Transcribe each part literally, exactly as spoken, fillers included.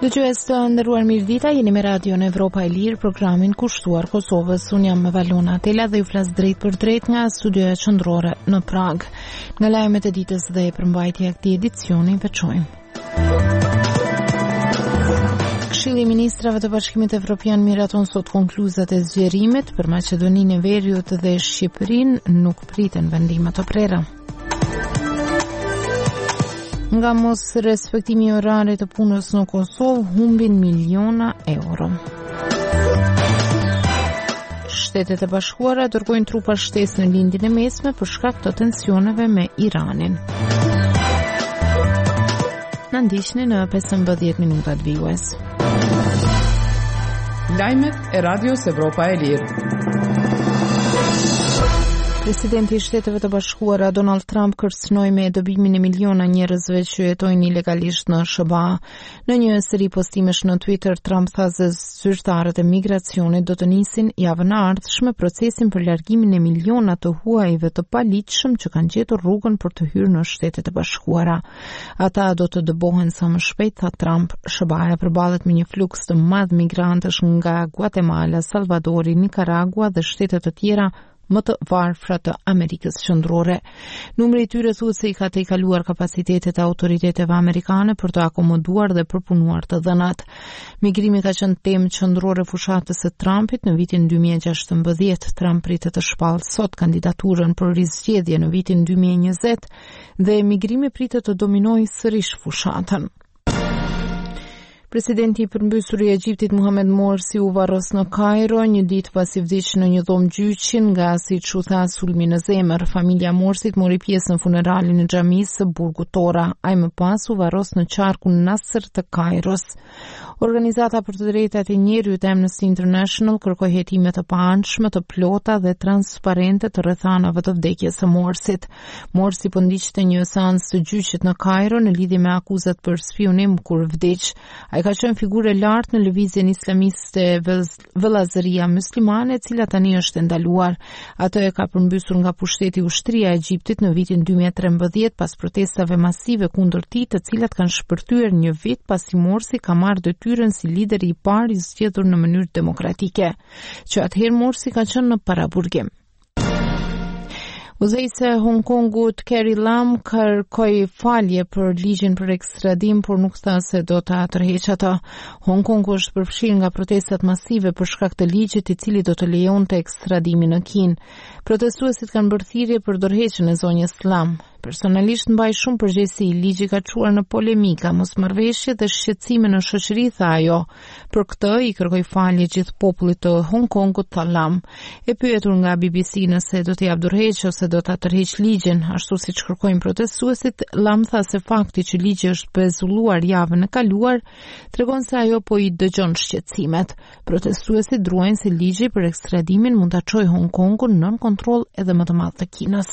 Dëgjues të nderuar, mirëdita, jeni me Radion Evropa e Lirë, programin kushtuar Kosovës. Unë jam Valona Tela dhe ju flas drejt për drejt nga studioja qendrore në Prag. Nga lajmet e ditës dhe përmbajtja e këtij edicioni veçojmë. Këshilli i Ministrave të Bashkimit Evropian miraton sot konkluzat e zgjerimit për Maqedoninë e Veriut dhe Shqipërinë, nuk priten vendime të prera. Nga mos respektimi i orarit të punës në Kosovë, humbin miliona euro. Shtetet e Bashkuara dërgojnë trupa shtesë në lindjen e mesme për shkak të tensioneve me Iranin. Na ndiqni në pesëmbëdhjetë minutat vijues. Lajmet e Radios Evropa e Lirë. Presidenti i Shteteve të Bashkuara Donald Trump kërcënoi me dobimin e miliona njerëzve që jetojnë ilegalisht në S B A. Në një seri postimesh në Twitter, Trump tha se zyrtarët e migracionit do të nisin javën e ardhshme procesin për largimin e miliona të huajve të paligjshëm që kanë gjetur rrugën për të hyrë në Shtetet e Bashkuara. Ata do të dëbohen sa më shpejt, tha Trump. S B A përballet me një fluks të madh migrantësh nga Guatemala, Salvadori, Nicaragua dhe shtete të tjera më të varfra të Amerikës Qendrore. Numri i tyre thuhet se i ka tejkaluar kapacitetet e autoriteteve amerikane për të akomoduar dhe përpunuar të dhënat. Migrimi ka qenë temë qendrore fushatës së Trumpit në vitin dy mijë e gjashtëmbëdhjetë. Trump pritet të shpallë sot kandidaturën për rizgjedhje në vitin dy mijë e njëzet dhe migrimi pritet të dominojë sërish fushatën. Presidenti i përmbysur i Egjiptit Mohamed Morsi u varros në Kairo një ditë pasi vdiq në një dhomë gjyqin nga, siç u tha, sulmi në zemër. Familja Morsit mori pjesë në funeralin e xhamisë së burgut Tora. Ai më pas u varros në qarkun Nasr të Kairos. Organizata për të drejtat e njerëzit Amnesty International kërkoi hetime të paanshme, të plota dhe transparente të rrethanave të vdekjes së Morsit. Morsi po ndiqte një seancë të gjyqit në Kairo në lidhje me akuzat për spionim kur vdiq. Ai ka qenë figurë e lartë në lëvizjen islamiste vëllazëria muslimane, e cila tani është ndaluar. Ato e ka përmbysur nga pushteti ushtria e Egjiptit në vitin dy mijë e trembëdhjetë pas protestave masive kundër tij, të cilat kanë shpërthyer një vit pasi Morsi ka marrë detyrën si lideri i parë i zgjedhur në mënyrë demokratike. Që atëherë Morsi ka qenë në paraburgim. Udhëheqëse e Hong Kongut Carrie Lam kërkoi falje për ligjin për ekstradim, por nuk tha se do ta tërheqë atë. Hong Kongu është përfshirë nga protestat masive për shkak të ligjit i cili do të lejonte ekstradimin në Kinë. Protestuesit kanë bërë thirrje për dorëheqjen e zonjës Lam. Personalisht mbaj shumë përgjegjësi, ligji ka çuar në polemika, mosmarrëveshje dhe shqetësime në shoqëri, tha ajo. Për këtë i kërkoi falje gjithë popullit të Hong Kongut, tha Lam. E pyetur nga B B C nëse do të jap dorëheqje ose do ta tërheqë ligjin, ashtu siç kërkojnë protestuesit, Lam tha se fakti që ligji është pezulluar javën e kaluar tregon se ajo po i dëgjon shqetësimet. Protestuesit druajnë se ligji për ekstradimin mund ta çojë Hong Kongun nën kontroll edhe më të madh të Kinës.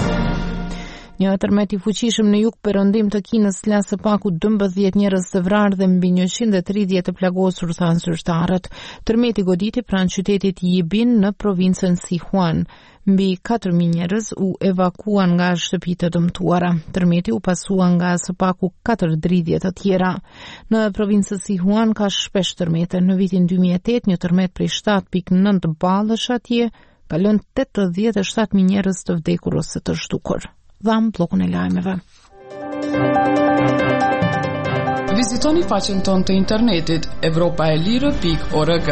Një tërmet i fuqishëm në jug perëndim të Kinës la së paku dymbëdhjetë njerëz të vrarë dhe mbi njëqind e tridhjetë të plagosur, thanë zyrtarët. Tërmeti goditi pranë qytetit Yibin në provincën Sichuan. Mbi katër mijë njerëz u evakuan nga shtëpitë të dëmtuara. Tërmeti u pasua nga së paku katër dridhje të tjera. Në provincën Sichuan ka shpesh tërmete. Në vitin dy mijë e tetë një tërmet prej shtatë pikë nëntë ballësh atje ka lënë tetëdhjetë e shtatë mijë njerëz të vdekur ose të zhdukur. Dham bllokun e lajmeve. Vizitoni faqen tonë të internetit evropa e lirë pikë org.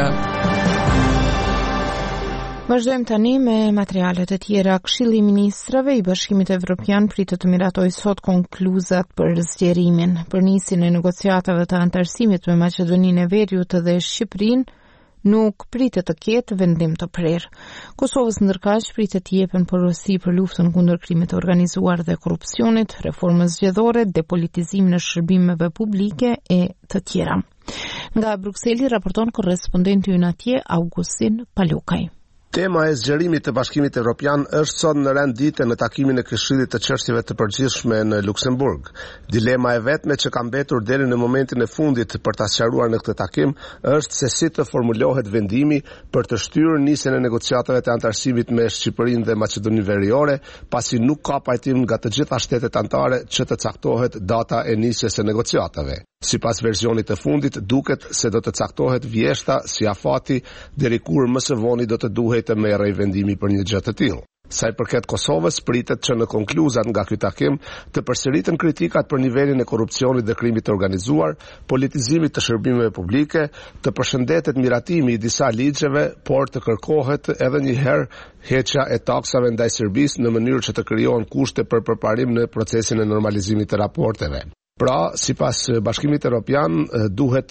Vazhdojmë tani me materialet e tjera. Këshilli i Ministrave i Bashkimit Evropian pritet të miratojë sot konkluzat për zgjerimin. Për nisjen e negociatave të antarësimit me Maqedoninë e Veriut dhe Shqipërinë, nuk pritet të ketë vendim të prerë. Kosovës ndërkaq pritet të jepen porosi për luftën kundër krimit të organizuar dhe korrupsionit, reformës zgjedhore, depolitizim në shërbimeve publike e të tjera. Nga Brukseli raporton korrespondenti ynë atje Augustin Palukaj. Tema e zgjerimit të Bashkimit Evropian është sot në rendite në takimin e Këshillit të Çështjeve të Përgjithshme në Luksemburg. Dilema e vetme që ka mbetur deri në momentin e fundit për ta sqaruar në këtë takim është se si të formulohet vendimi për të shtyrë nisjen e negociatave të antarësimit me Shqipërinë dhe Maqedoninë Veriore, pasi nuk ka pajtim nga të gjitha shtetet anëtare që të caktohet data e nisjes së negociatave. Sipas versionit të fundit, duket se do të caktohet vjeshta si afati deri kur më së voni do të duhej të merrej vendimi për një gjë të tillë. Sa i përket Kosovës, pritet që në konkluzat nga ky takim të përsëriten kritikat për nivelin e korrupsionit dhe krimit të organizuar, politizimit të shërbimeve publike, të përshëndetet miratimi i disa ligjeve, por të kërkohet edhe një herë heqja e taksave ndaj Serbisë në mënyrë që të krijohen kushte për përparim në procesin e normalizimit të raporteve. Pra, sipas Bashkimit Evropian, duhet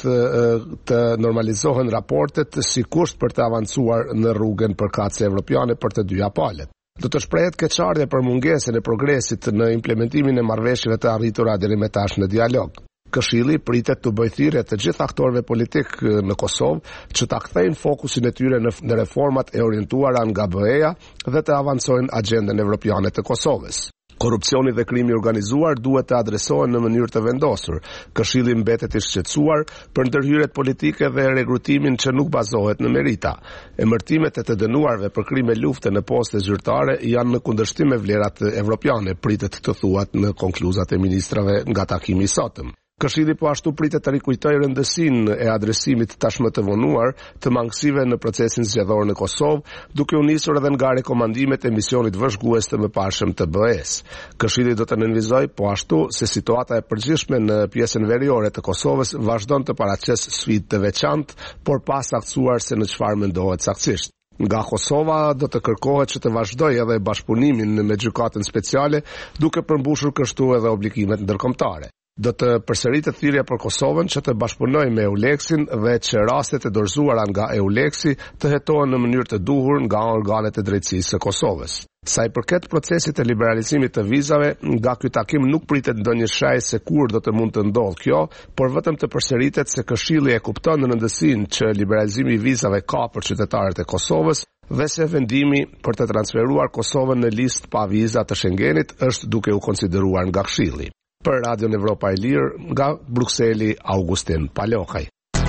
të normalizohen raportet si kusht për të avancuar në rrugën përkatëse evropiane për të dyja palët. Do të shprehet keqardhje për mungesën e progresit në implementimin e marrëveshjeve të arritura deri më tash në dialog. Këshilli pritet të bëjë thirrje të gjithë aktorëve politik në Kosovë që ta kthejnë fokusin e tyre në reformat e orientuara nga B E-ja dhe të avancojnë agjendën evropiane të Kosovës. Korrupsioni dhe krimi organizuar duhet të adresohen në mënyrë të vendosur. Këshilli mbetet i shqetësuar për ndërhyrjet politike dhe regrutimin që nuk bazohet në merita. Emërtimet e të dënuarve për krime lufte në poste zyrtare janë në kundërshtim me vlerat evropiane, pritet të thuat në konkluzat e ministrave nga takimi i sotëm. Këshilli po ashtu pritet të rikujtojë rëndësinë e adresimit tashmë të vonuar të mangësive në procesin zgjedhor në Kosovë, duke u nisur edhe nga rekomandimet e misionit vëzhgues të mëparshëm të B E-s. Këshilli do të nënvizojë po ashtu se situata e përgjithshme në pjesën veriore të Kosovës vazhdon të paraqes sfidë të veçantë, por pa saktësuar se në çfarë mendohet saktësisht. Nga Kosova do të kërkohet që të vazhdojë edhe bashkëpunimin me gjykatën speciale, duke përmbushur kështu edhe obligimet ndërkombëtare. Do të përsëritet thirrja për Kosovën që të bashkëpunojë me EULEX-in dhe që rastet e dorëzuara nga EULEX-i të hetohen në mënyrë të duhur nga organet e drejtësisë së Kosovës. Sa i përket procesit të liberalizimit të vizave, nga ky takim nuk pritet ndonjë shajë se kur do të mund të ndodhë kjo, por vetëm të përsëritet se Këshilli e kupton në rëndësinë që liberalizimi i vizave ka për qytetarët e Kosovës dhe se vendimi për të transferuar Kosovën në listë pa viza të Schengenit është duke u konsideruar nga Këshilli. Për Radion Evropa e Lirë, nga Brukseli, Augustin Palokaj.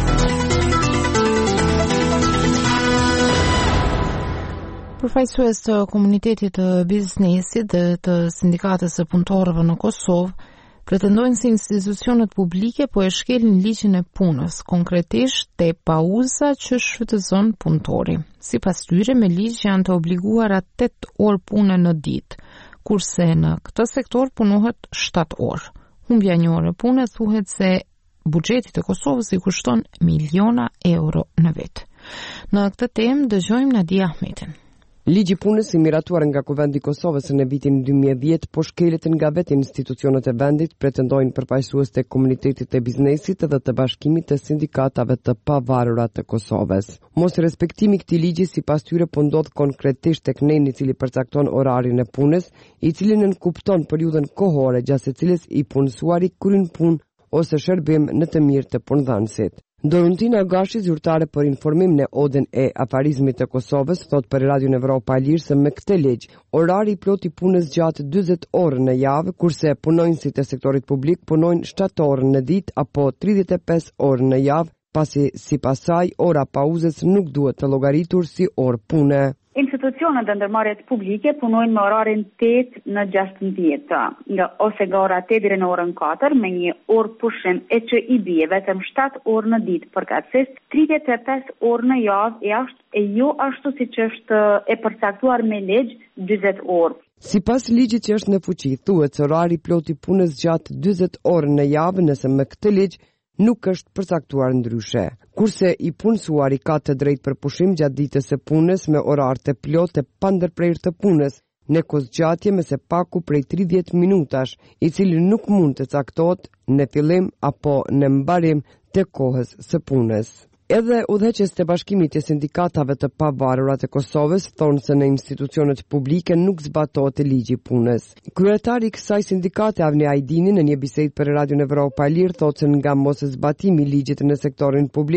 Përfaqësues të komunitetit të biznesit dhe të sindikatës së punëtorëve në Kosovë pretendojnë se institucionet publike po e shkelin ligjin e punës, konkretisht te pauza që shfrytëzon punëtori. Sipas tyre, me ligj janë të obliguara tetë orë pune në ditë, kurse në këtë sektor punohet shtatë orë. Humbja një ore pune thuhet se buxheti të Kosovës i kushton miliona euro në vit. Në këtë temë dëgjojmë Nadia Ahmetin. Ligji punës i miratuar nga Kuvendi i Kosovës në vitin dy mijë e dhjetë po shkelet nga vetë institucionet e vendit, pretendojnë përfaqësues të komunitetit të biznesit dhe të bashkimit të sindikatave të pavarura të Kosovës. Mos respektimi i këtij ligji sipas tyre po ndodh konkretisht tek neni i cili përcakton orarin e punës, i cili nënkupton periudhën kohore gjatë së cilës i punësuari kryen punë ose shërbim në të mirë të punëdhënësit. Doruntina Gashi, zyrtare për informim në Odën e Afarizmit të Kosovës, thot për Radion Evropa e Lirë se me këtë ligj, orari i plot i punës gjatë dyzet orë në javë, kurse punonjësit e sektorit publik punojnë shtatë orë në ditë apo tridhjetë e pesë orë në javë, pasi sipas saj ora pauzës nuk duhet të llogaritur si orë pune. Institucionet dhe ndërmarrjet publike punojnë me orarin tetë në gjashtëdhjetë, nga ose nga ora tetë deri në orën katër me një orë pushim e që i bie vetëm shtatë orë në ditë përkatësisht, tridhjetë e pesë orë në javë e ashtu e jo ashtu siç është e përcaktuar me ligj dyzet orë. Sipas ligjit që është në fuqi, thuhet se orari plot i punës gjatë dyzet orë në javë nëse me këtë ligj nuk është përcaktuar ndryshe. Kurse i punësuari ka të drejtë për pushim gjatë ditës së punës me orar të plotë pa ndërprerje të punës, në kozgjatje me së paku prej tridhjetë minutash, i cili nuk mund të caktohet në fillim apo në mbarim të kohës së punës. Edhe udhëheqës të bashkimit të sindikatave të pavarura të Kosovës thonë se në institucionet publike nuk zbatohet ligji i punës. Kryetari i kësaj sindikate Avni Ajdini në një bisedë për Radion Evropa e Lirë thotë se nga mos zbatimi i ligjit në sektorin publik,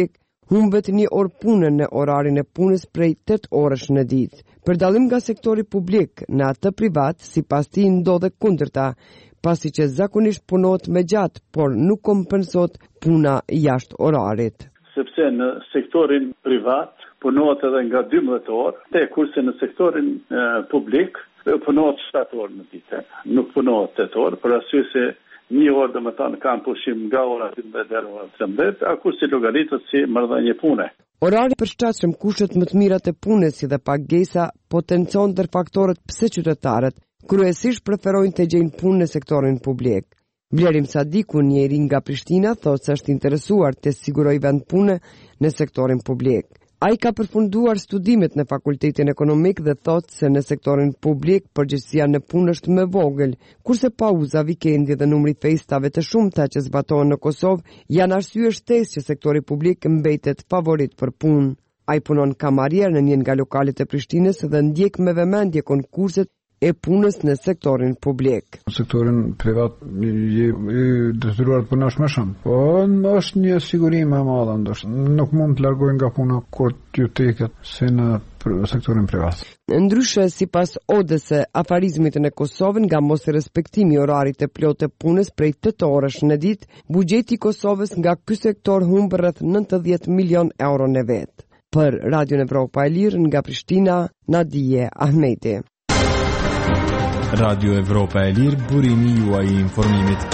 humbet një orë pune në orarin e punës prej tetë orësh në ditë. Për dallim nga sektori publik, në atë privat, sipas tij ndodhe kundërta, pasi që zakonisht punohet më gjatë, por nuk kompensohet puna jashtë orarit. Sepse në sektorin privat punohet edhe nga dymbëdhjetë orë, te kurse në sektorin e, publik punohet shtatë orë në ditë. Nuk punohet tetë orë, për arsye se një orë dhe më tanë kam pushim nga ora dymbëdhjetë deri ora trembëdhjetë, a kurse llogaritet si marrëdhënie pune. Orari i përshtatshëm, kushtet më të mira të punës si dhe pagesa potencon ndër faktorët pse qytetarët kryesisht preferojnë të gjejnë punë në sektorin publik. Blerim Sadiku, njeri nga Prishtina, thotë se është interesuar të sigurojë vend pune në sektorin publik. Ai ka përfunduar studimet në Fakultetin Ekonomik dhe thotë se në sektorin publik përgjegjësia në punë është më vogël, kurse pauza, vikendi dhe numri festave të shumta që zbatohen në Kosovë janë arsye shtesë që sektori publik mbetet favorit për punë. Ai punon kamarier në një nga lokalet e Prishtinës dhe ndjek me vëmendje konkurset e punës në sektorin publik. Në sektorin privat je detyruar të punosh më shumë, po është një siguri më e madhe, ndoshta nuk mund të largohen nga puna kur t'ju teket si në sektorin privat. Ndryshe, sipas Odës së afarizmit në Kosovë, nga mos respektimi i orarit të plotë të punës prej tetë orësh në ditë, buxheti i Kosovës nga ky sektor humb rreth nëntëdhjetë milion euro në vit. Për Radio Evropa e Lirë nga Prishtina, Nadije Ahmeti. Radio Evropa e Lirë, burimi juaj i informimit.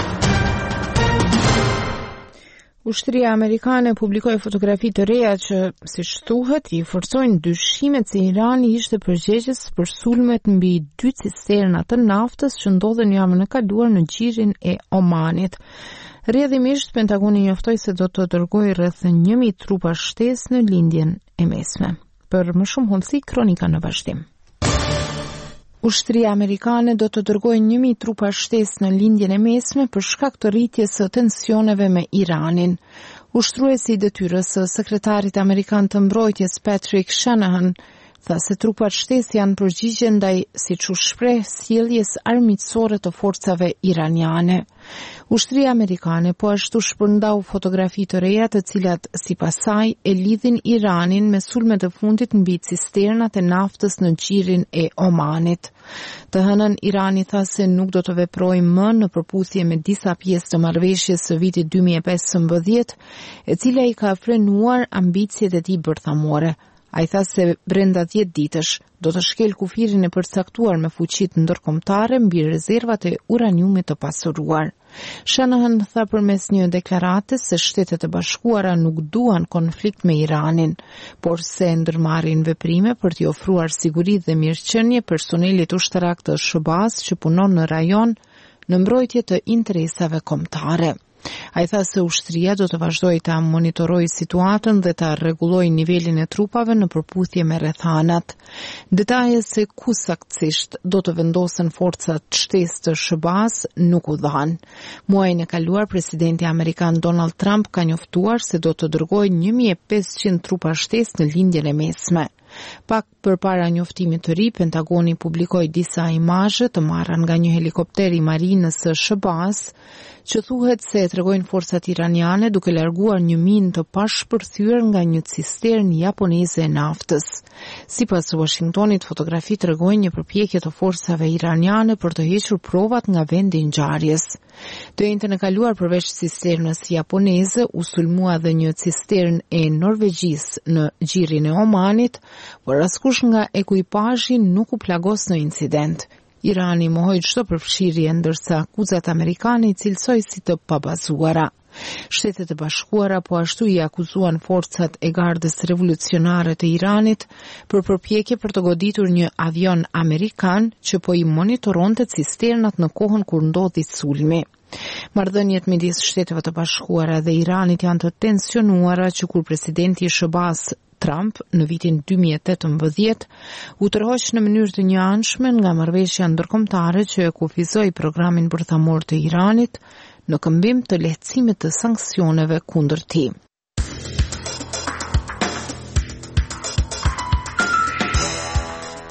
Ushtria amerikane publikoi fotografi të reja që, siç thuhet, i forcojnë dyshimet se Irani ishte përgjegjës për sulmet mbi dy cisterna të naftës që ndodhen javën e kaluar në gjirin e Omanit. Rrjedhimisht, Pentagoni njoftoi se do të dërgojë rreth një mijë trupa shtesë në lindjen e mesme. Për më shumë hollësi, kronika në vazhdim. Ushtria amerikane do të dërgojë një mijë trupa shtesë në lindjen e mesme për shkak të rritjes së tensioneve me Iranin. Ushtruesi i detyrës së sekretarit amerikan të mbrojtjes Patrick Shanahan tha se trupat shtesë janë përgjigje ndaj, siç u shpreh, sjelljes armiqësore të forcave iraniane. Ushtria amerikane po ashtu shpërndau fotografi të reja të cilat sipas saj e lidhin Iranin me sulmet e fundit mbi cisternat e naftës në gjirin e Omanit. Të hënën Irani tha se nuk do të veprojë më në përputhje me disa pjesë të marrëveshjes së vitit dy mijë e pesëmbëdhjetë, e cila i ka frenuar ambicjet e tij bërthamore. Ai tha se brenda dhjetë ditësh do të shkel kufirin e përcaktuar me fuqitë ndërkombëtare mbi rezervat e uraniumit të pasuruar. Shanahan tha përmes një deklarate se Shtetet e Bashkuara nuk duan konflikt me Iranin, por se ndërmarrin veprime për t'i ofruar siguri dhe mirëqenie personelit ushtarak të S B A-s që punon në rajon në mbrojtje të interesave kombëtare. Ai tha se ushtria do të vazhdojë të monitorojë situatën dhe të rregullojë nivelin e trupave në përputhje me rrethanat. Detaje se ku saktësisht do të vendosen forcat shtesë të S B A-s nuk u dhanë. Muajin e kaluar, presidenti amerikan Donald Trump ka njoftuar se do të dërgojë një mijë e pesëqind trupa shtesë në lindjen e mesme. Pak përpara njoftimit të ri, Pentagoni publikoi disa imazhe të marra nga një helikopter i marinës së S B A-s, që thuhet se tregojnë forcat iraniane duke larguar një minë të pashpërthyer nga një cisternë japoneze e naftës. Sipas Washingtonit, fotografi tregojnë një përpjekje të forcave iraniane për të hequr provat nga vendi i ngjarjes. Të njëjtën e kaluar, përveç cisternës japoneze, u sulmua dhe një cisternë e Norvegjisë në gjirin e Omanit, por askush nga ekuipazhi nuk u plagos në incident. Irani mohoi çdo përfshirje, ndërsa akuzat amerikane i cilësoi si të pabazuara. Shtetet e Bashkuara po ashtu i akuzuan forcat e Gardës Revolucionare të Iranit për përpjekje për të goditur një avion amerikan që po i monitoronte cisternat në kohën kur ndodhi sulmi. Marrëdhëniet midis Shteteve të Bashkuara dhe Iranit janë të tensionuara që kur presidenti i S B A-s Trump në vitin dy mijë e tetëmbëdhjetë u tërhoq në mënyrë të njëanshme nga marrëveshja ndërkombëtare që e kufizoi programin bërthamor të Iranit në këmbim të lehtësimit të sanksioneve kundër tij.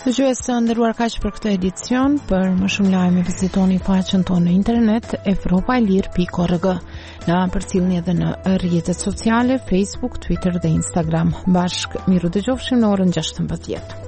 Dëgjues të nderuar, kaq për këtë edicion. Për më shumë lajme vizitoni faqen tonë në internet europa e lirë pikë org. Na përcjellni edhe në rrjetet sociale, Facebook, Twitter dhe Instagram. Bashk miru dëgjofshim në orën gjashtëmbëdhjetë.